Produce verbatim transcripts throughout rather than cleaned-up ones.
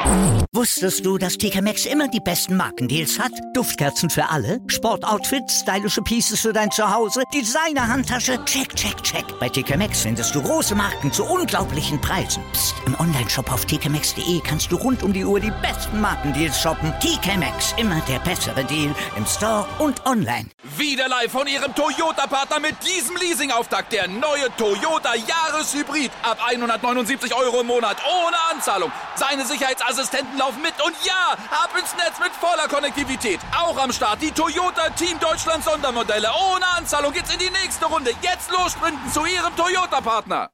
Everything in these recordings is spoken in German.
Wusstest du, dass T K Maxx immer die besten Markendeals hat? Duftkerzen für alle, Sportoutfits, stylische Pieces für dein Zuhause, Designer-Handtasche, check, check, check. Bei T K Maxx findest du große Marken zu unglaublichen Preisen. Psst. Im Onlineshop auf t k maxx punkt d e kannst du rund um die Uhr die besten Markendeals shoppen. T K Maxx, immer der bessere Deal im Store und online. Wieder live von Ihrem Toyota-Partner mit diesem Leasing-Auftakt. Der neue Toyota Jahreshybrid. Ab hundertneunundsiebzig Euro im Monat. Ohne Anzahlung. Seine Sicherheitsassistenten laufen mit. Und ja, ab ins Netz mit voller Konnektivität. Auch am Start die Toyota Team Deutschland Sondermodelle. Ohne Anzahlung geht's in die nächste Runde. Jetzt los sprinten zu Ihrem Toyota-Partner.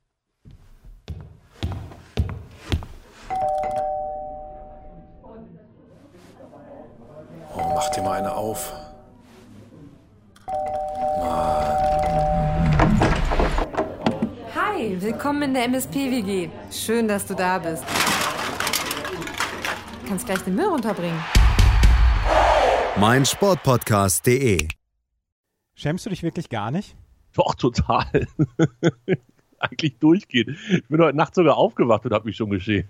Oh, mach dir mal eine auf. Hi, willkommen in der M S P-W G. Schön, dass du da bist. Du kannst gleich den Müll runterbringen. mein Sportpodcast punkt de. Schämst du dich wirklich gar nicht? Doch, total. Eigentlich durchgehend. Ich bin heute Nacht sogar aufgewacht und habe mich schon geschämt.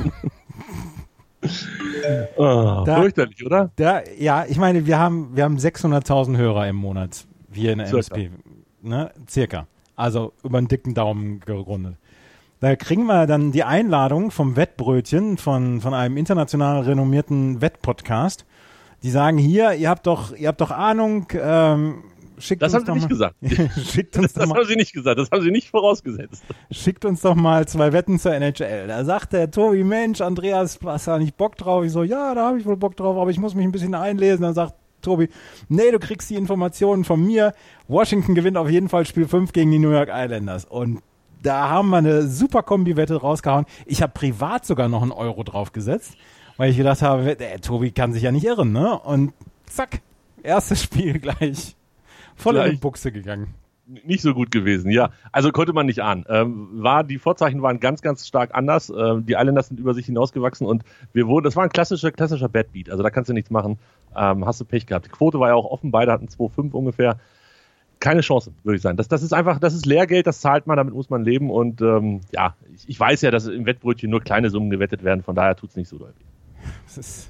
Oh, da, fürchterlich, oder? Da, ja, ich meine, wir haben, wir haben sechshunderttausend Hörer im Monat hier in der M S P. Ne? Circa. Also über einen dicken Daumen gerundet. Da kriegen wir dann die Einladung vom Wettbrötchen von, von einem international renommierten Wettpodcast. Die sagen, hier, ihr habt doch, ihr habt doch Ahnung, ähm, schickt das uns haben doch sie mal, nicht gesagt. schickt uns das das mal, haben sie nicht gesagt, das haben sie nicht vorausgesetzt. Schickt uns doch mal zwei Wetten zur N H L. Da sagt der Tobi, Mensch, Andreas, hast du da nicht Bock drauf? Ich so, ja, da habe ich wohl Bock drauf, aber ich muss mich ein bisschen einlesen. Dann sagt Tobi, nee, du kriegst die Informationen von mir. Washington gewinnt auf jeden Fall Spiel fünf gegen die New York Islanders. Und da haben wir eine super Kombi-Wette rausgehauen. Ich habe privat sogar noch einen Euro draufgesetzt, weil ich gedacht habe, der Tobi kann sich ja nicht irren, ne? Und zack, erstes Spiel gleich voll in die Buchse gegangen. Nicht so gut gewesen, ja. Also konnte man nicht ahnen. Ähm, war, die Vorzeichen waren ganz, ganz stark anders. Ähm, die Islanders sind über sich hinausgewachsen und wir wurden, das war ein klassischer, klassischer Bad Beat. Also da kannst du nichts machen. Ähm, hast du Pech gehabt. Die Quote war ja auch offen. Beide hatten zwei Komma fünf ungefähr. Keine Chance, würde ich sagen. Das, das ist einfach, das ist Lehrgeld, das zahlt man, damit muss man leben. Und ähm, ja, ich, ich weiß ja, dass im Wettbrötchen nur kleine Summen gewettet werden. Von daher tut's nicht so doll weh. Das ist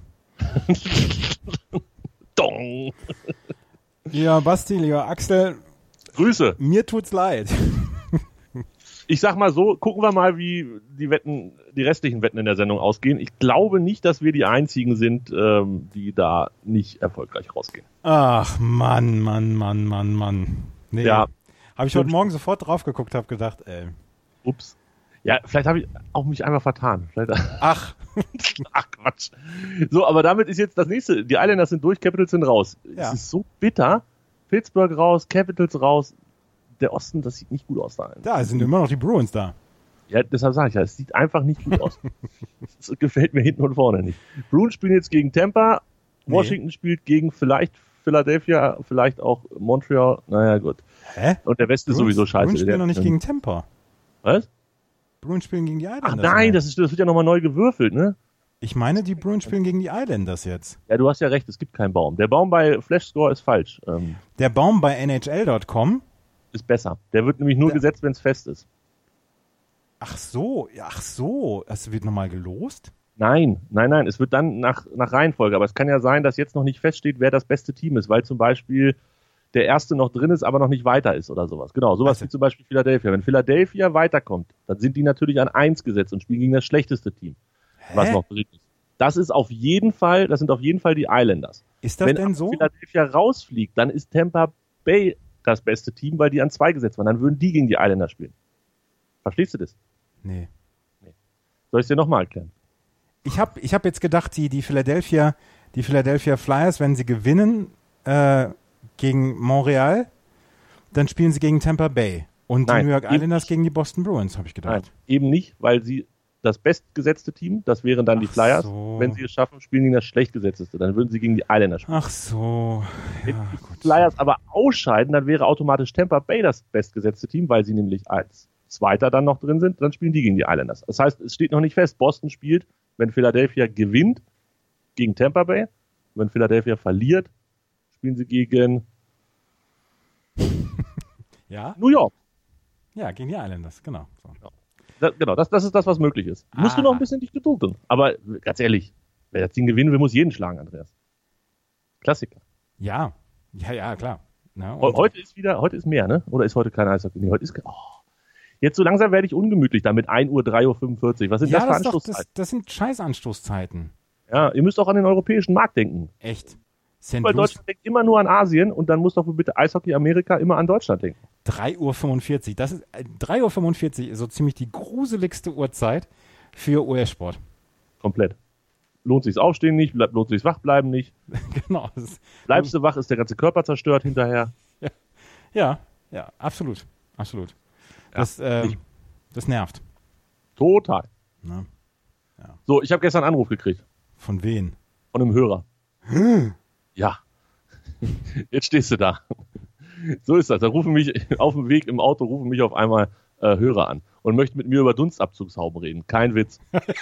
Dong. Lieber Basti, lieber Axel, Grüße. Mir tut's leid. Ich sag mal so, gucken wir mal, wie die Wetten, die restlichen Wetten in der Sendung ausgehen. Ich glaube nicht, dass wir die einzigen sind, ähm, die da nicht erfolgreich rausgehen. Ach, Mann, Mann, Mann, Mann, Mann. Nee, ja. Habe ich heute Morgen sofort drauf geguckt, habe gedacht, ey. Ups. Ja, vielleicht habe ich auch mich einmal vertan. Vielleicht, ach. Ach, Quatsch. So, aber damit ist jetzt das nächste. Die Islanders sind durch, Capitals sind raus. Ja. Es ist so bitter. Pittsburgh raus, Capitals raus. Der Osten, das sieht nicht gut aus da. Da sind immer noch die Bruins da. Ja, deshalb sage ich ja, es sieht einfach nicht gut aus. Das gefällt mir hinten und vorne nicht. Bruins spielen jetzt gegen Tampa. Nee. Washington spielt gegen vielleicht Philadelphia, vielleicht auch Montreal. Naja, gut. Hä? Und der Westen ist sowieso scheiße. Bruins spielen der, noch nicht gegen Tampa. Was? Bruins spielen gegen die Islanders. Ach nein, das, ist, das wird ja nochmal neu gewürfelt, ne? Ich meine, die Bruins spielen gegen die Islanders jetzt. Ja, du hast ja recht, es gibt keinen Baum. Der Baum bei Flashscore ist falsch. Ähm, Der Baum bei N H L Punkt com ist besser. Der wird nämlich nur Der- gesetzt, wenn es fest ist. Ach so, ja, ach so. Es wird nochmal gelost? Nein, nein, nein, es wird dann nach, nach Reihenfolge. Aber es kann ja sein, dass jetzt noch nicht feststeht, wer das beste Team ist, weil zum Beispiel der Erste noch drin ist, aber noch nicht weiter ist oder sowas. Genau, sowas Also- wie zum Beispiel Philadelphia. Wenn Philadelphia weiterkommt, dann sind die natürlich an eins gesetzt und spielen gegen das schlechteste Team, was noch drin ist. Das ist auf jeden Fall, das sind auf jeden Fall die Islanders. Ist das Wenn denn so? Philadelphia rausfliegt, dann ist Tampa Bay das beste Team, weil die an zwei gesetzt waren. Dann würden die gegen die Islanders spielen. Verstehst du das? Nee. Soll ich es dir nochmal erklären? Ich habe ich hab jetzt gedacht, die, die, Philadelphia, die Philadelphia Flyers, wenn sie gewinnen äh, gegen Montreal, dann spielen sie gegen Tampa Bay. Und Nein, die New York eben Islanders nicht. gegen die Boston Bruins, habe ich gedacht. Nein, eben nicht, weil sie das bestgesetzte Team, das wären dann die Ach Flyers. so. Wenn sie es schaffen, spielen gegen das schlechtgesetzteste. Dann würden sie gegen die Islanders spielen. Ach so. Wenn Ja, die gut. Flyers aber ausscheiden, dann wäre automatisch Tampa Bay das bestgesetzte Team, weil sie nämlich als Zweiter dann noch drin sind. Dann spielen die gegen die Islanders. Das heißt, es steht noch nicht fest. Boston spielt, wenn Philadelphia gewinnt, gegen Tampa Bay. Wenn Philadelphia verliert, spielen sie gegen Ja? New York. Ja, gegen die Islanders, genau. So. das, genau, das, das ist das, was möglich ist. Ah. Musst du noch ein bisschen dich gedulden. Aber ganz ehrlich, wer das Ding gewinnen will, muss jeden schlagen, Andreas. Klassiker. Ja, ja, ja, klar. Na, He- und- Heute ist wieder, heute ist mehr, ne? Oder ist heute kein Eishockey? Nee, heute ist, oh. Jetzt so langsam werde ich ungemütlich da mit ein Uhr, drei Uhr fünfundvierzig. Was sind ja, das für das, ist doch, Anschlusszeiten? das, das sind Scheiß-Anstoßzeiten. Ja, ihr müsst auch an den europäischen Markt denken. Echt. Sandt Weil Louis, Deutschland denkt immer nur an Asien und dann muss doch bitte Eishockey Amerika immer an Deutschland denken. drei Uhr fünfundvierzig. Das ist, äh, drei Uhr fünfundvierzig ist so ziemlich die gruseligste Uhrzeit für U S-Sport. Komplett. Lohnt sich's Aufstehen nicht, bleib- lohnt sich's Wachbleiben nicht. Genau. Das ist, Bleibst du wach, ist der ganze Körper zerstört hinterher. ja, ja, absolut. Absolut. Das, ähm, ich- das nervt. Total. Ne? So, ich habe gestern einen Anruf gekriegt Von wen? von einem Hörer. Ja. Jetzt stehst du da. So ist das. Da rufen mich auf dem Weg im Auto rufen mich auf einmal äh, Hörer an und möchten mit mir über Dunstabzugshauben reden. Kein Witz.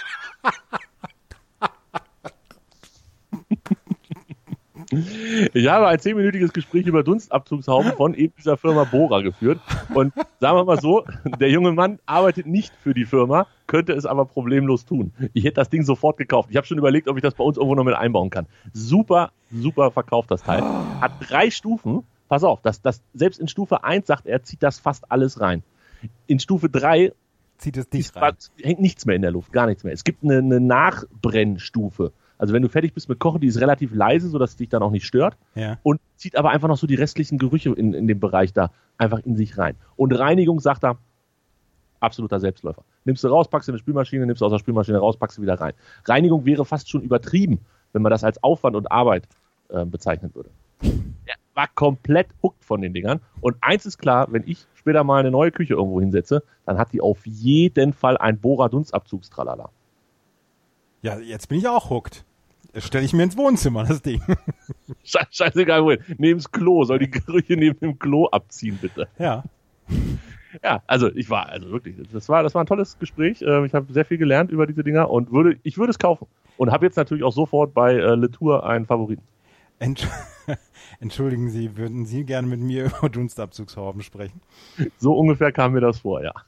Ich habe ein zehnminütiges Gespräch über Dunstabzugshauben von eben dieser Firma Bora geführt. Und sagen wir mal so, der junge Mann arbeitet nicht für die Firma, könnte es aber problemlos tun. Ich hätte das Ding sofort gekauft. Ich habe schon überlegt, ob ich das bei uns irgendwo noch mit einbauen kann. Super, super verkauft das Teil. Hat drei Stufen. Pass auf, das, das, selbst in Stufe eins sagt er, zieht das fast alles rein. In Stufe drei Zieht es dich ist, rein. hängt nichts mehr in der Luft, gar nichts mehr. Es gibt eine, eine Nachbrennstufe. Also wenn du fertig bist mit Kochen, die ist relativ leise, sodass es dich dann auch nicht stört. Ja. Und zieht aber einfach noch so die restlichen Gerüche in, in dem Bereich da einfach in sich rein. Und Reinigung, sagt er, absoluter Selbstläufer. Nimmst du raus, packst du in eine Spülmaschine, nimmst du aus der Spülmaschine raus, packst du wieder rein. Reinigung wäre fast schon übertrieben, wenn man das als Aufwand und Arbeit äh, bezeichnen würde. Er war komplett hooked von den Dingern. Und eins ist klar, wenn ich später mal eine neue Küche irgendwo hinsetze, dann hat die auf jeden Fall ein Bohrer-Dunstabzugstralala. Ja, jetzt bin ich auch hooked. Das stelle ich mir ins Wohnzimmer, das Ding. Sche- Scheißegal, wohin. Neben's Klo. Soll die Gerüche neben dem Klo abziehen, bitte. Ja. Ja, also ich war, also wirklich, das war, das war ein tolles Gespräch. Ähm, Ich habe sehr viel gelernt über diese Dinger und würde, ich würde es kaufen. Und habe jetzt natürlich auch sofort bei äh, Le Tour einen Favoriten. Entsch Entschuldigen Sie, würden Sie gerne mit mir über Dunstabzugshauben sprechen? So ungefähr kam mir das vor, ja.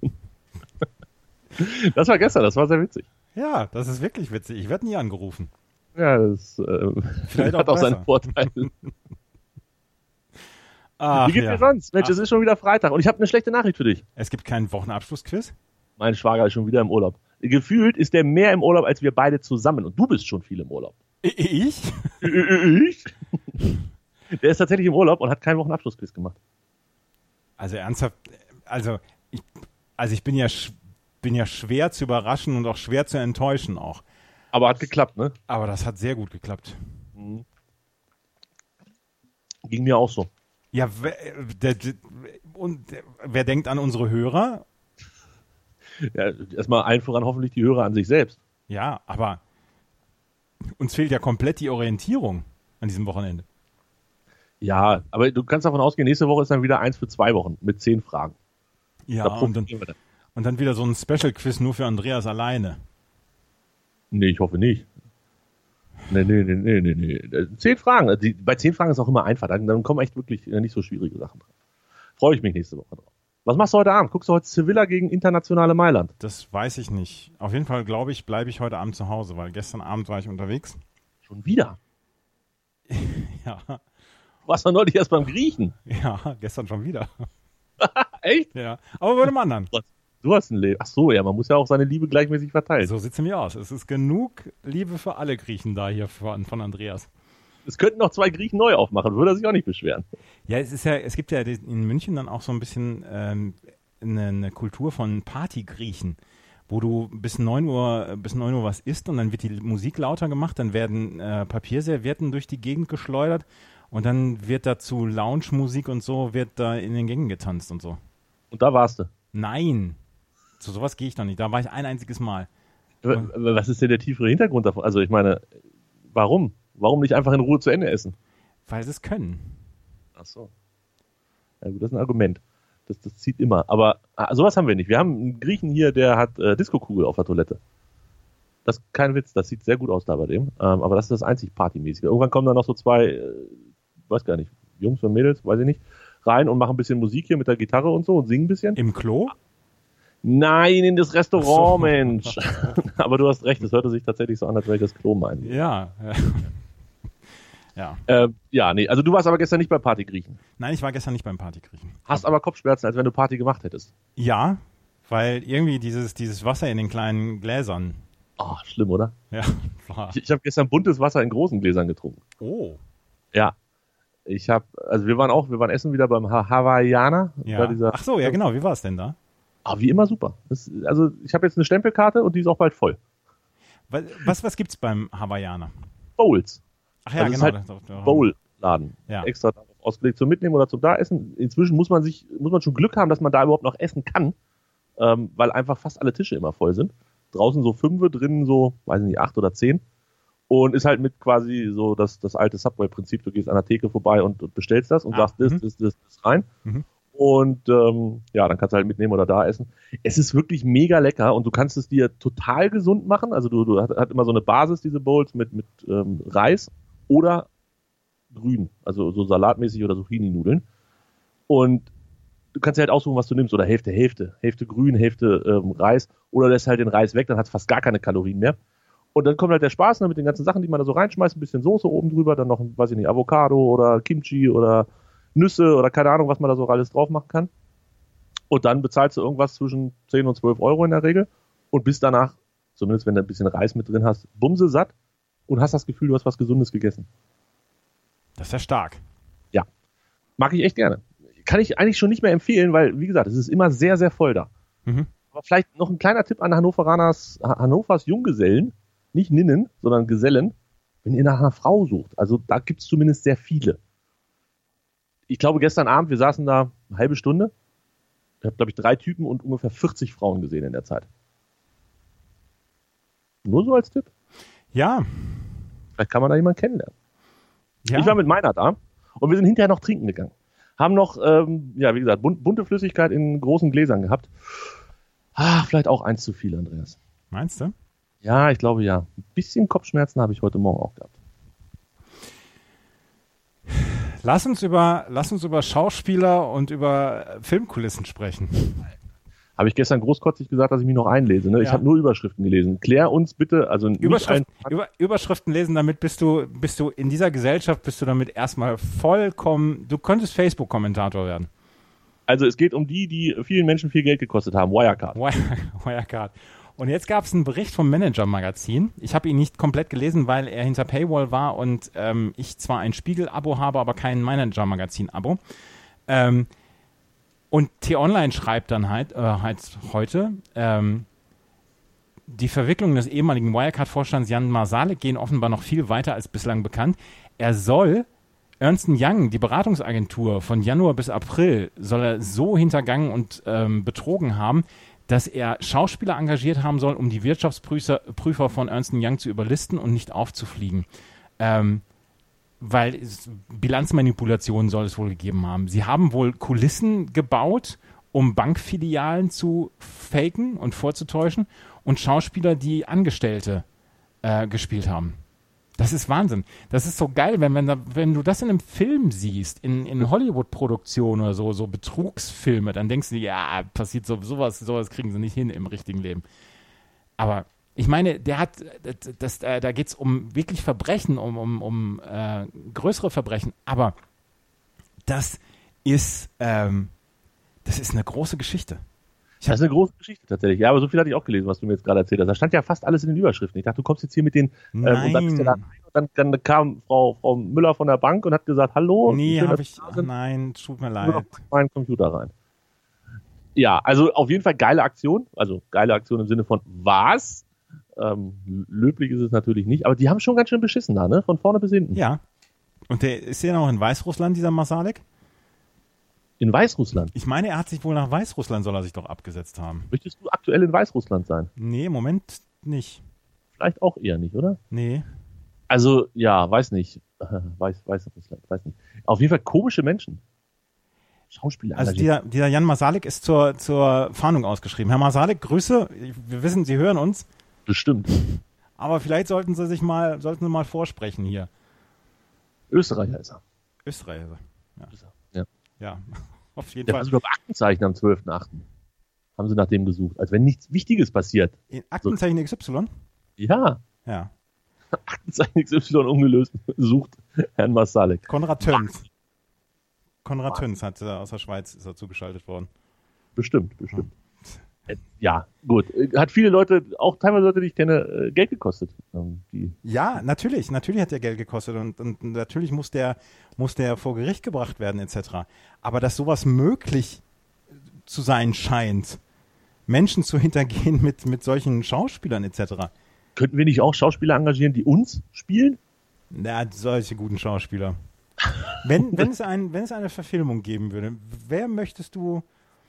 Das war gestern, das war sehr witzig. Ja, das ist wirklich witzig. Ich werde nie angerufen. Ja, das äh, Vielleicht hat auch auch seine besser. Vorteile. Ach, Wie geht's ja. dir sonst? Mensch, Ach, es ist schon wieder Freitag und ich habe eine schlechte Nachricht für dich. Es gibt keinen Wochenabschlussquiz? Mein Schwager ist schon wieder im Urlaub. Gefühlt ist der mehr im Urlaub als wir beide zusammen und du bist schon viel im Urlaub. Ich? Ich? Der ist tatsächlich im Urlaub und hat keinen Wochenabschlussquiz gemacht. Also ernsthaft, also ich, also ich bin ja, sch- bin ja schwer zu überraschen und auch schwer zu enttäuschen auch. Aber hat geklappt, ne? Aber das hat sehr gut geklappt. Ging mir auch so. Ja, wer, der, der, und der, wer denkt an unsere Hörer? Ja, erstmal allen voran hoffentlich die Hörer an sich selbst. Ja, aber uns fehlt ja komplett die Orientierung an diesem Wochenende. Ja, aber du kannst davon ausgehen, nächste Woche ist dann wieder eins für zwei Wochen mit zehn Fragen. Ja, Da und dann, profitieren wir dann. und dann wieder so ein Special-Quiz nur für Andreas alleine. Nee, ich hoffe nicht. Nee, nee, nee, nee, nee, nee. Zehn Fragen. Die, bei zehn Fragen ist auch immer einfach. Dann, dann kommen echt wirklich äh, nicht so schwierige Sachen drauf. Freue ich mich nächste Woche drauf. Was machst du heute Abend? Guckst du heute Sevilla gegen Internationale Mailand? Das weiß ich nicht. Auf jeden Fall, glaube ich, bleibe ich heute Abend zu Hause, weil gestern Abend war ich unterwegs. Schon wieder? Ja, Du warst doch neulich erst beim Griechen. ja, gestern schon wieder. Echt? Ja, aber bei dem anderen. Du hast ein Leben. Ach so, ja, man muss ja auch seine Liebe gleichmäßig verteilen. So sieht es nämlich aus. Es ist genug Liebe für alle Griechen da hier von, von Andreas. Es könnten noch zwei Griechen neu aufmachen, würde er sich auch nicht beschweren. Ja, es ist ja, es gibt ja in München dann auch so ein bisschen ähm, eine, eine Kultur von Partygriechen, wo du bis neun Uhr, bis neun Uhr was isst und dann wird die Musik lauter gemacht, dann werden äh, Papierservietten durch die Gegend geschleudert und dann wird dazu Lounge-Musik und so, wird da in den Gängen getanzt und so. Und da warst du. Nein, zu sowas gehe ich doch nicht. Da war ich ein einziges Mal. W- Was ist denn der tiefere Hintergrund davon? Also ich meine, warum? Warum nicht einfach in Ruhe zu Ende essen? Weil sie es können. Ach so. Ja gut, das ist ein Argument. Das, das zieht immer. Aber ah, sowas haben wir nicht. Wir haben einen Griechen hier, der hat äh, Disco-Kugel auf der Toilette. Das ist kein Witz, das sieht sehr gut aus da bei dem. Ähm, aber das ist das einzig Partymäßige. Irgendwann kommen da noch so zwei, äh, weiß gar nicht, Jungs und Mädels, weiß ich nicht, rein und machen ein bisschen Musik hier mit der Gitarre und so und singen ein bisschen. Im Klo? Nein, in das Restaurant, Ach so. Mensch. Aber du hast recht, es hörte sich tatsächlich so an, als wäre ich das Klo meinen. Ja. Ja. Äh, ja, nee, also du warst aber gestern nicht bei Party Griechen. Nein, ich war gestern nicht beim Partykriechen. Hast aber Kopfschmerzen, als wenn du Party gemacht hättest. Ja, weil irgendwie dieses, dieses Wasser in den kleinen Gläsern. Oh, schlimm, oder? Ja, war. Ich, ich habe gestern buntes Wasser in großen Gläsern getrunken. Oh. Ja. Ich habe, also wir waren auch, wir waren essen wieder beim ha- Hawaiianer. Ja. Bei dieser, Ach so, ja genau. Wie war es denn da? Ah, wie immer super. Das, also ich habe jetzt eine Stempelkarte und die ist auch bald voll. Was, was, was gibt's beim Hawaiianer? Bowls. Ach ja, Also es genau. ist halt das- das- das- Bowl-Laden. Ja. Extra darauf ausgelegt zum Mitnehmen oder zum Daessen. Inzwischen muss man sich, muss man schon Glück haben, dass man da überhaupt noch essen kann, ähm, weil einfach fast alle Tische immer voll sind. Draußen so fünfe, drinnen so, weiß ich nicht, acht oder zehn. Und ist halt mit quasi so das, das alte Subway-Prinzip. Du gehst an der Theke vorbei und, und bestellst das und Ah, sagst, das, mhm. das, das, das rein. Mhm. Und ähm, ja, dann kannst du halt mitnehmen oder da essen. Es ist wirklich mega lecker und du kannst es dir total gesund machen. Also du, du hat, hat immer so eine Basis, diese Bowls, mit, mit ähm, Reis oder grün, also so salatmäßig oder Zucchini-Nudeln. Und du kannst dir halt aussuchen, was du nimmst. Oder Hälfte, Hälfte. Hälfte grün, Hälfte ähm, Reis. Oder lässt halt den Reis weg, dann hat es fast gar keine Kalorien mehr. Und dann kommt halt der Spaß ne, mit den ganzen Sachen, die man da so reinschmeißt. Ein bisschen Soße oben drüber, dann noch, weiß ich nicht, Avocado oder Kimchi oder Nüsse oder keine Ahnung, was man da so alles drauf machen kann. Und dann bezahlst du irgendwas zwischen zehn und zwölf Euro in der Regel und bist danach, zumindest wenn du ein bisschen Reis mit drin hast, bumse satt und hast das Gefühl, du hast was Gesundes gegessen. Das ist ja stark. Ja, mag ich echt gerne. Kann ich eigentlich schon nicht mehr empfehlen, weil, wie gesagt, es ist immer sehr, sehr voll da. Mhm. Aber vielleicht noch ein kleiner Tipp an Hannoveraners, Hannovers Junggesellen, nicht Ninnen, sondern Gesellen, wenn ihr nach einer Frau sucht. Also da gibt es zumindest sehr viele. Ich glaube, gestern Abend, wir saßen da eine halbe Stunde. Ich habe, glaube ich, drei Typen und ungefähr vierzig Frauen gesehen in der Zeit. Nur so als Tipp. Ja. Vielleicht kann man da jemanden kennenlernen. ja. Ich war mit meiner da und wir sind hinterher noch trinken gegangen. Haben noch, ähm, ja, wie gesagt, bunt, bunte Flüssigkeit in großen Gläsern gehabt. Ah, vielleicht auch eins zu viel, Andreas. Meinst du? Ja, ich glaube ja. Ein bisschen Kopfschmerzen habe ich heute Morgen auch gehabt. Lass uns über, lass uns über Schauspieler und über Filmkulissen sprechen. Habe ich gestern großkotzig gesagt, dass ich mich noch einlese. Ne? Ich Ja. habe nur Überschriften gelesen. Klär uns bitte, also nicht Überschrift, ein, über, Überschriften lesen, damit bist du, bist du in dieser Gesellschaft, bist du damit erstmal vollkommen, du könntest Facebook-Kommentator werden. also es geht um die, die vielen Menschen viel Geld gekostet haben. Wirecard. Wire- Wirecard. Und jetzt gab es einen Bericht vom Manager-Magazin. Ich habe ihn nicht komplett gelesen, weil er hinter Paywall war und ähm, ich zwar ein Spiegel-Abo habe, aber kein Manager-Magazin-Abo. Ähm, und T-Online schreibt dann halt, äh, halt heute, ähm, die Verwicklungen des ehemaligen Wirecard-Vorstands Jan Marsalek gehen offenbar noch viel weiter als bislang bekannt. Er soll Ernst and Young, die Beratungsagentur von Januar bis April, soll er so hintergangen und ähm, betrogen haben, dass er Schauspieler engagiert haben soll, um die Wirtschaftsprüfer Prüfer von Ernst and Young zu überlisten und nicht aufzufliegen. Ähm, weil es, Bilanzmanipulationen soll es wohl gegeben haben. Sie haben wohl Kulissen gebaut, um Bankfilialen zu faken und vorzutäuschen und Schauspieler, die Angestellte äh, gespielt haben. Das ist Wahnsinn. Das ist so geil, wenn, wenn, da, wenn du das in einem Film siehst, in, in Hollywood-Produktionen oder so, so Betrugsfilme, dann denkst du dir, ja, passiert so, sowas, sowas kriegen sie nicht hin im richtigen Leben. Aber ich meine, der hat, das, das, äh, da geht es um wirklich Verbrechen, um, um, um äh, größere Verbrechen, aber das ist, ähm, das ist eine große Geschichte. Das ist eine große Geschichte tatsächlich. Ja, aber so viel hatte ich auch gelesen, was du mir jetzt gerade erzählt hast. Da stand ja fast alles in den Überschriften. Ich dachte, du kommst jetzt hier mit den ähm, und dann bist du da rein und dann, dann kam Frau, Frau Müller von der Bank und hat gesagt, hallo. Nee, schön, habe dass ich, Sie da sind. nein, tut mir Nur leid. noch meinen Computer rein. Ja, also auf jeden Fall geile Aktion. Also geile Aktion im Sinne von was? Ähm, löblich ist es natürlich nicht, aber die haben schon ganz schön beschissen da, ne? Von vorne bis hinten. Ja. Und der ist ja noch in Weißrussland, dieser Marsalek? In Weißrussland. Ich meine, er hat sich wohl nach Weißrussland, soll er sich doch abgesetzt haben. Möchtest du aktuell in Weißrussland sein? Nee, im Moment nicht. Vielleicht auch eher nicht, oder? Nee. Also, ja, weiß nicht. Weiß, Weißrussland, weiß nicht. Auf jeden Fall komische Menschen. Schauspieler. Also engagiert. dieser, dieser Jan Marsalek ist zur, zur Fahndung ausgeschrieben. Herr Marsalek, Grüße. Wir wissen, Sie hören uns. Bestimmt. Aber vielleicht sollten Sie sich mal, sollten Sie mal vorsprechen hier. Österreicher ist er. Österreicher. Ja. Ist er. Ja. Ja, auf jeden Der Fall. versucht auf Aktenzeichen am zwölften achten haben sie nach dem gesucht, als wenn nichts Wichtiges passiert. In Aktenzeichen X Y? Ja. Ja. Aktenzeichen X Y ungelöst sucht Herrn Masalek. Konrad Töns. Konrad Töns hat äh, aus der Schweiz ist er zugeschaltet worden. Bestimmt, bestimmt. Hm. Ja, gut. Hat viele Leute, auch teilweise Leute, die ich kenne, Geld gekostet. Ähm, die ja, natürlich. Natürlich hat der Geld gekostet und, und natürlich muss der, muss der vor Gericht gebracht werden et cetera. Aber dass sowas möglich zu sein scheint, Menschen zu hintergehen mit, mit solchen Schauspielern et cetera. Könnten wir nicht auch Schauspieler engagieren, die uns spielen? Na, solche guten Schauspieler. Wenn, wenn, es ein, wenn es eine Verfilmung geben würde, wer möchtest du,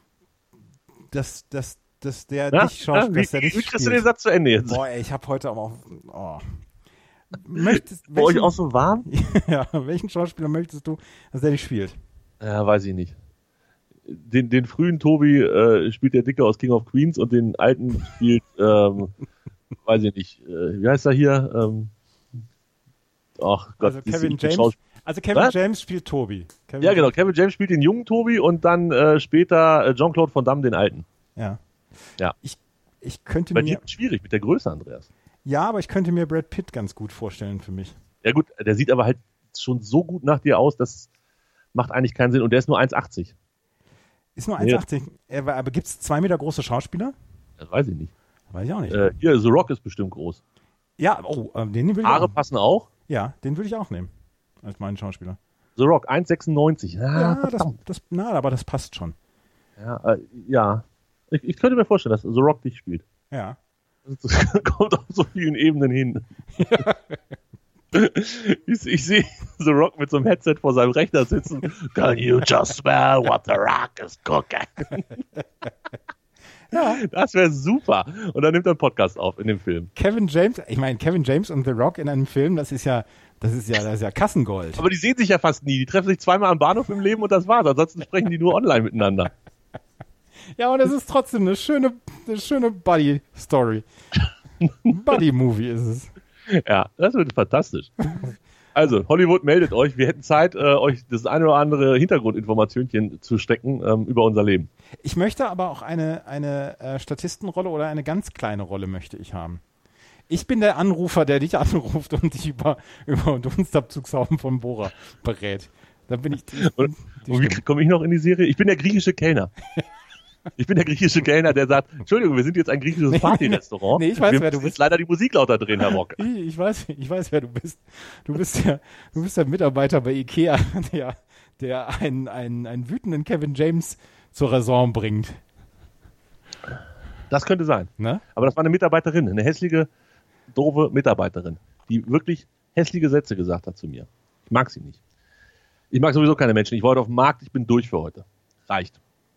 dass, dass, dass der ja? dich schauspielt, ja, dass der dich Wie kriegst spielt? du den Satz zu Ende jetzt? Boah, ey, ich habe heute aber auch... Oh. Möchtest, Bei euch auch so warm? Ja, welchen Schauspieler möchtest du, dass der dich spielt? Ja, weiß ich nicht. Den, den frühen Tobi äh, spielt der Dicke aus King of Queens und den alten spielt, ähm, weiß ich nicht, äh, wie heißt er hier? Ähm, ach Gott, also Kevin James. Schaus- Also Kevin Was? James spielt Tobi. Kevin ja, genau. Kevin James spielt den jungen Tobi und dann äh, später äh, Jean-Claude Van Damme den alten. Ja. Ja. Ich, ich könnte Bei mir... dir ist schwierig mit der Größe, Andreas. Ja, aber ich könnte mir Brad Pitt ganz gut vorstellen für mich. Ja gut, der sieht aber halt schon so gut nach dir aus, das macht eigentlich keinen Sinn. Und der ist nur eins achtzig. Ist nur eins achtzig. Nee. Aber, aber gibt es zwei Meter große Schauspieler? Das weiß ich nicht. Weiß ich auch nicht. Äh, hier, The Rock ist bestimmt groß. Ja, oh, den will ich Haare auch. passen auch. Ja, den würde ich auch nehmen. Als meinen Schauspieler. The Rock, eins sechsundneunzig. Ah, ja, das, das, na, aber das passt schon. Ja, äh, ja. Ich, ich könnte mir vorstellen, dass The Rock dich spielt. Ja. Das kommt auf so vielen Ebenen hin. Ja. Ich, ich sehe The Rock mit so einem Headset vor seinem Rechner sitzen. Can you just smell what The Rock is cooking? Ja. Das wäre super. Und dann nimmt er einen Podcast auf in dem Film. Kevin James, ich meine, Kevin James und The Rock in einem Film, das ist ja, das ist ja, das ist ja Kassengold. Aber die sehen sich ja fast nie. Die treffen sich zweimal am Bahnhof im Leben und das war's. Ansonsten sprechen die nur online miteinander. Ja, und es ist trotzdem eine schöne, eine schöne Buddy-Story. Buddy-Movie ist es. Ja, das wird fantastisch. Also, Hollywood meldet euch. Wir hätten Zeit, äh, euch das eine oder andere Hintergrundinformationchen zu stecken ähm, über unser Leben. Ich möchte aber auch eine, eine äh, Statistenrolle oder eine ganz kleine Rolle möchte ich haben. Ich bin der Anrufer, der dich anruft und dich über, über Dunstabzugshaufen von Bohrer berät. Da bin ich. Die, und die und wie komme ich noch in die Serie? Ich bin der griechische Kellner. Ich bin der griechische Kellner, der sagt, Entschuldigung, wir sind jetzt ein griechisches Partyrestaurant. Nee, ich weiß, wir wer du müssen bist. jetzt leider die Musik lauter drehen, Herr Rock. Ich, ich weiß, ich weiß, wer du bist. Du bist der, du bist der Mitarbeiter bei Ikea, der, der einen, einen, einen wütenden Kevin James zur Raison bringt. Das könnte sein. Ne? Aber das war eine Mitarbeiterin, eine hässliche, doofe Mitarbeiterin, die wirklich hässliche Sätze gesagt hat zu mir. Ich mag sie nicht. Ich mag sowieso keine Menschen. Ich war heute auf dem Markt, ich bin durch für heute. Reicht.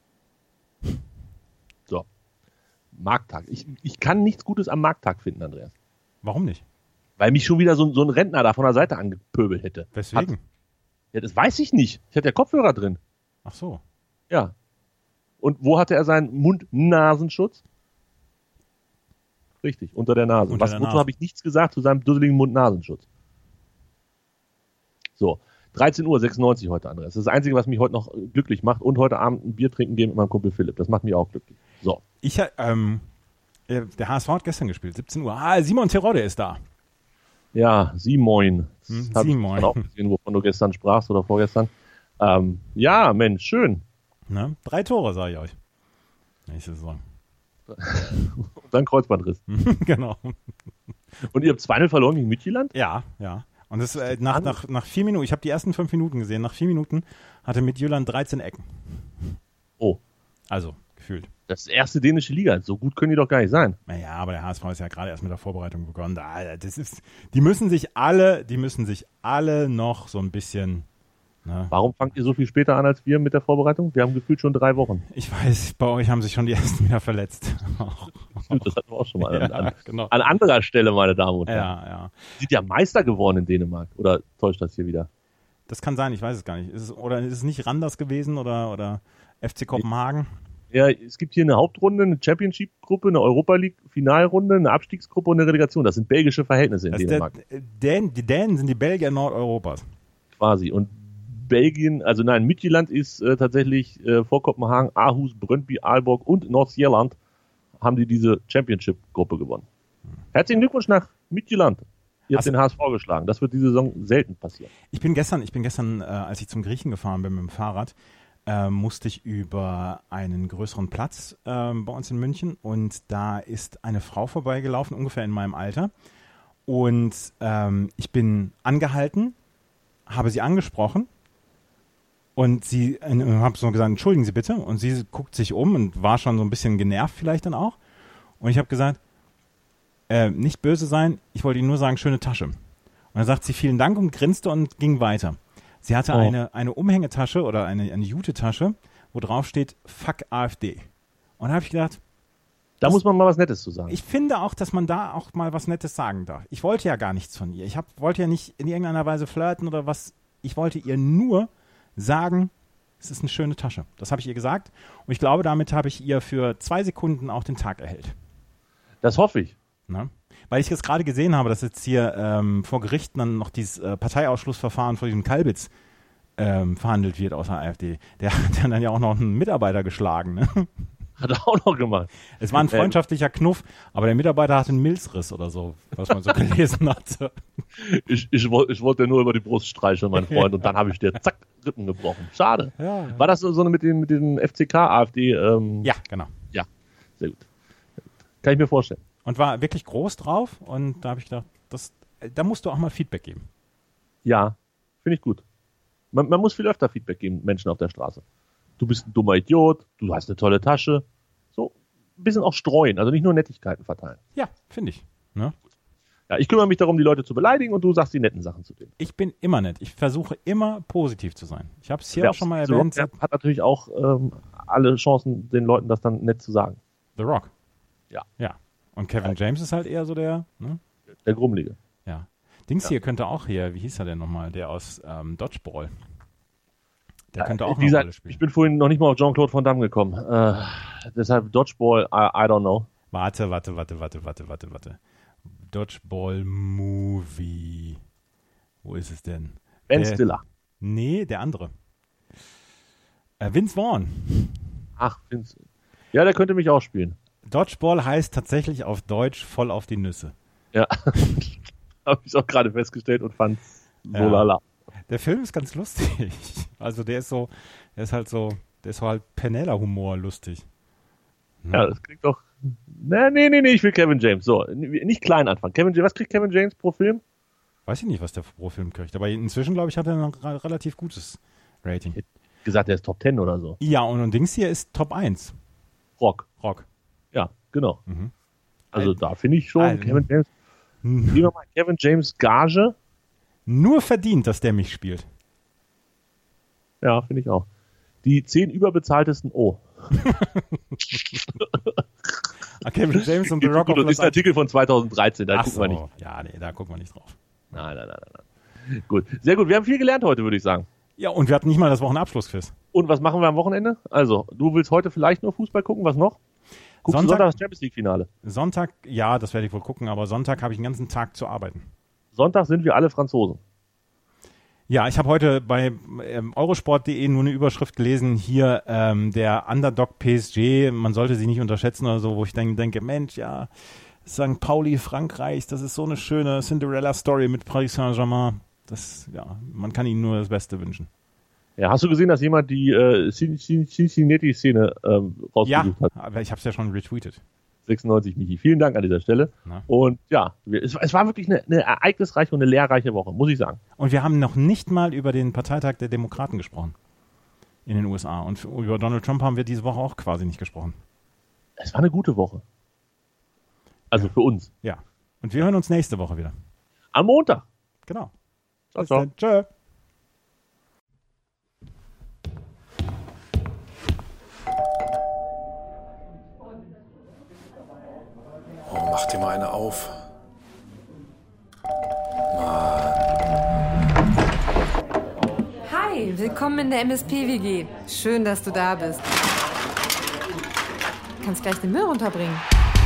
So. Markttag. Ich, ich kann nichts Gutes am Markttag finden, Andreas. Warum nicht? Weil mich schon wieder so, so ein Rentner da von der Seite angepöbelt hätte. Weswegen? Hat, ja, das weiß ich nicht. Ich hatte ja Kopfhörer drin. Ach so. Ja. Und wo hatte er seinen Mund-Nasenschutz? Richtig, unter der Nase. Unter Was, der wozu Nase. habe ich nichts gesagt zu seinem dusseligen Mund-Nasenschutz? So. dreizehn Uhr sechsundneunzig heute, Andreas. Das ist das Einzige, was mich heute noch glücklich macht. Und heute Abend ein Bier trinken gehen mit meinem Kumpel Philipp. Das macht mich auch glücklich. So. Ich, ähm, der H S V hat gestern gespielt, siebzehn Uhr. Ah, Simon Terodde ist da. Ja, Simoin. Hm, Das habe ich Simoin. auch gesehen, wovon du gestern sprachst oder vorgestern. Ähm, ja, Mensch, schön. Ne? Drei Tore, sage ich euch. Nächste Saison. Und dann Kreuzbandriss. Genau. Und ihr habt zwei null verloren gegen Midtjylland? Ja, ja. Und das, äh, nach, nach, nach vier Minuten, ich habe die ersten fünf Minuten gesehen, nach vier Minuten hatte Midtjylland dreizehn Ecken. Oh. Also, gefühlt. Das ist erste dänische Liga. So gut können die doch gar nicht sein. Naja, aber der H S V ist ja gerade erst mit der Vorbereitung begonnen. Da, das ist, die müssen sich alle, die müssen sich alle noch so ein bisschen. Ne? Warum fangt ihr so viel später an als wir mit der Vorbereitung? Wir haben gefühlt schon drei Wochen. Ich weiß, bei euch haben sich schon die ersten wieder verletzt. Das hatten wir auch schon mal Ja, an, genau. an anderer Stelle, meine Damen und Herren. Ja, ja. Sind ja Meister geworden in Dänemark. Oder täuscht das hier wieder? Das kann sein, ich weiß es gar nicht. Ist es, oder ist es nicht Randers gewesen oder, oder F C Kopenhagen? Ja, es gibt hier eine Hauptrunde, eine Championship-Gruppe, eine Europa League-Finalrunde, eine Abstiegsgruppe und eine Relegation. Das sind belgische Verhältnisse in Das ist Dänemark. der, Dän, die Dänen sind die Belgier Nordeuropas. Quasi. Und Belgien, also nein, Midtjylland ist äh, tatsächlich äh, vor Kopenhagen, Aarhus, Brøndby, Aalborg und Nordsjælland haben die diese Championship-Gruppe gewonnen. Herzlichen Glückwunsch nach Midtjylland. Ihr habt Also, den H S V geschlagen. Das wird diese Saison selten passieren. Ich bin gestern, ich bin gestern, äh, als ich zum Griechen gefahren bin mit dem Fahrrad, äh, musste ich über einen größeren Platz äh, bei uns in München und da ist eine Frau vorbeigelaufen, ungefähr in meinem Alter. Und ähm, ich bin angehalten, habe sie angesprochen und sie äh, habe so gesagt, entschuldigen Sie bitte. Und sie guckt sich um und war schon so ein bisschen genervt vielleicht dann auch. Und ich habe gesagt, äh, nicht böse sein, ich wollte Ihnen nur sagen, schöne Tasche. Und dann sagt sie vielen Dank und grinste und ging weiter. Sie hatte Oh. eine, eine Umhängetasche oder eine, eine Jute-Tasche, wo drauf steht, fuck AfD. Und da habe ich gedacht, Da muss man mal was Nettes zu sagen. ich finde auch, dass man da auch mal was Nettes sagen darf. Ich wollte ja gar nichts von ihr. Ich hab, wollte ja nicht in irgendeiner Weise flirten oder was. Ich wollte ihr nur sagen, es ist eine schöne Tasche. Das habe ich ihr gesagt. Und ich glaube, damit habe ich ihr für zwei Sekunden auch den Tag erhellt. Das hoffe ich. Ne? Weil ich jetzt gerade gesehen habe, dass jetzt hier ähm, vor Gericht dann noch dieses äh, Parteiausschlussverfahren vor diesem Kalbitz ähm, verhandelt wird aus der AfD. Der hat dann ja auch noch einen Mitarbeiter geschlagen. Ne? Hat er auch noch gemacht. Es war ein freundschaftlicher Knuff, aber der Mitarbeiter hatte einen Milzriss oder so, was man so gelesen hatte. Ich, ich, woll- ich wollte nur über die Brust streicheln, mein Freund, und dann habe ich dir zack, Rippen gebrochen. Schade. Ja. War das so so eine mit dem, mit dem F C K-AfD? Ähm, Ja, genau. Ja, sehr gut. Kann ich mir vorstellen. Und war wirklich groß drauf und da habe ich gedacht, das, da musst du auch mal Feedback geben. Ja, finde ich gut. Man, man muss viel öfter Feedback geben, Menschen auf der Straße. Du bist ein dummer Idiot, du hast eine tolle Tasche. So, ein bisschen auch streuen, also nicht nur Nettigkeiten verteilen. Ja, finde ich. Ne? Ja, ich kümmere mich darum, die Leute zu beleidigen und du sagst die netten Sachen zu denen. Ich bin immer nett. Ich versuche immer positiv zu sein. Ich habe es hier Wer auch schon mal The erwähnt. Rock, der hat natürlich auch ähm, alle Chancen, den Leuten das dann nett zu sagen. The Rock. Ja. Ja. Und Kevin James ist halt eher so der, ne? Der Grummelige. Ja. Dings Ja. hier könnte auch hier, wie hieß er denn nochmal, der aus ähm, Dodgeball. Der Ja, könnte auch dieser, eine Rolle spielen. Ich bin vorhin noch nicht mal auf Jean-Claude Van Damme gekommen. Äh, deshalb Dodgeball, I, I don't know. Warte, warte, warte, warte, warte, warte, warte. Dodgeball Movie. Wo ist es denn? Ben Der- Stiller. Nee, der andere. Äh, Vince Vaughn. Ach, Vince. Ja, der könnte mich auch spielen. Dodgeball heißt tatsächlich auf Deutsch voll auf die Nüsse. Ja. Habe ich auch gerade festgestellt und fand so Ja. lala. Der Film ist ganz lustig. Also der ist so, der ist halt so, der ist so halt Penela-Humor lustig. Ja, das klingt doch. Nee, nee, nee, nee, ich will Kevin James. So, nicht klein anfangen. Kevin James, was kriegt Kevin James pro Film? Weiß ich nicht, was der pro Film kriegt, aber inzwischen, glaube ich, hat er ein ra- relativ gutes Rating. Gesagt, er ist Top Ten oder so. Ja, und, und Dings hier ist Top eins. Rock. Rock. Ja, genau. Mhm. Also da finde ich schon Alter. Kevin James. Nehmen wir mal Kevin James Gage. Nur verdient, dass der mich spielt. Ja, finde ich auch. Die zehn überbezahltesten O. Ah, Kevin James und The Rock Gut, auf das ist ein Platz Artikel von zweitausenddreizehn, da Ach gucken wir nicht. so. Ja, nee, da gucken wir nicht drauf. Nein, nein, nein, nein, nein. Gut, sehr gut. Wir haben viel gelernt heute, würde ich sagen. Ja, und wir hatten nicht mal das Wochenabschlussquiz. Und was machen wir am Wochenende? Also, du willst heute vielleicht nur Fußball gucken, was noch? Guckst Sonntag- du Sonntag das Champions League Finale? Sonntag, ja, das werde ich wohl gucken, aber Sonntag habe ich den ganzen Tag zu arbeiten. Sonntag sind wir alle Franzosen. Ja, ich habe heute bei ähm, eurosport punkt de nur eine Überschrift gelesen, hier ähm, der Underdog P S G, man sollte sie nicht unterschätzen oder so, wo ich dann denke, Mensch, ja, Sankt Pauli, Frankreich, das ist so eine schöne Cinderella-Story mit Paris Saint-Germain. Das, ja, man kann ihnen nur das Beste wünschen. Ja, hast du gesehen, dass jemand die äh, Cin- Cin- Cincinnati-Szene ähm, Ja, rausgesucht hat? aber ich habe es ja schon retweetet. sechsundneunzig, Michi. Vielen Dank an dieser Stelle. Na. Und ja, wir, es, es war wirklich eine, eine ereignisreiche und eine lehrreiche Woche, muss ich sagen. Und wir haben noch nicht mal über den Parteitag der Demokraten gesprochen in den U S A. Und für, über Donald Trump haben wir diese Woche auch quasi nicht gesprochen. Es war eine gute Woche. Also für uns. Ja. Und wir hören uns nächste Woche wieder. Am Montag. Genau. Ciao, Bis ciao. dann. Tschö. Oh, mach dir mal eine auf. Hi, willkommen in der M S P-W G. Schön, dass du da bist. Kannst gleich den Müll runterbringen.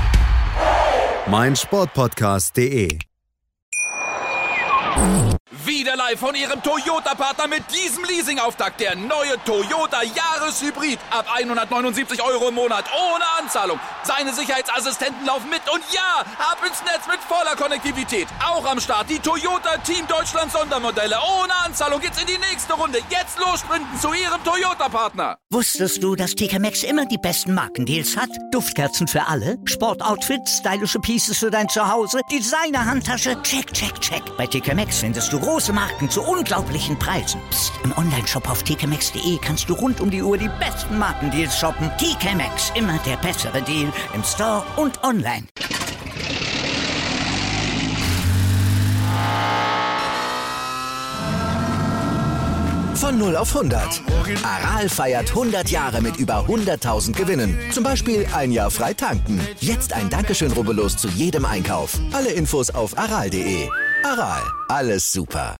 meinsportpodcast punkt de Wieder live von Ihrem Toyota-Partner mit diesem Leasing-Auftakt. Der neue Toyota Jahreshybrid. Ab hundertneunundsiebzig Euro im Monat. Ohne Anzahlung. Seine Sicherheitsassistenten laufen mit. Und ja, ab ins Netz mit voller Konnektivität. Auch am Start die Toyota Team Deutschland Sondermodelle. Ohne Anzahlung geht's in die nächste Runde. Jetzt los sprinten zu Ihrem Toyota-Partner. Wusstest du, dass T K Maxx immer die besten Markendeals hat? Duftkerzen für alle, Sportoutfits, stylische Pieces für dein Zuhause, Designer-Handtasche, check, check, check. Bei T K Maxx findest du große Marken zu unglaublichen Preisen. Psst. Im Onlineshop auf t k maxx punkt de kannst du rund um die Uhr die besten Markendeals shoppen. T K Maxx, immer der bessere Deal im Store und online. Von null auf hundert. Aral feiert hundert Jahre mit über hunderttausend Gewinnen. Zum Beispiel ein Jahr frei tanken. Jetzt ein Dankeschön, rubbellos zu jedem Einkauf. Alle Infos auf aral punkt de. Aral, alles super.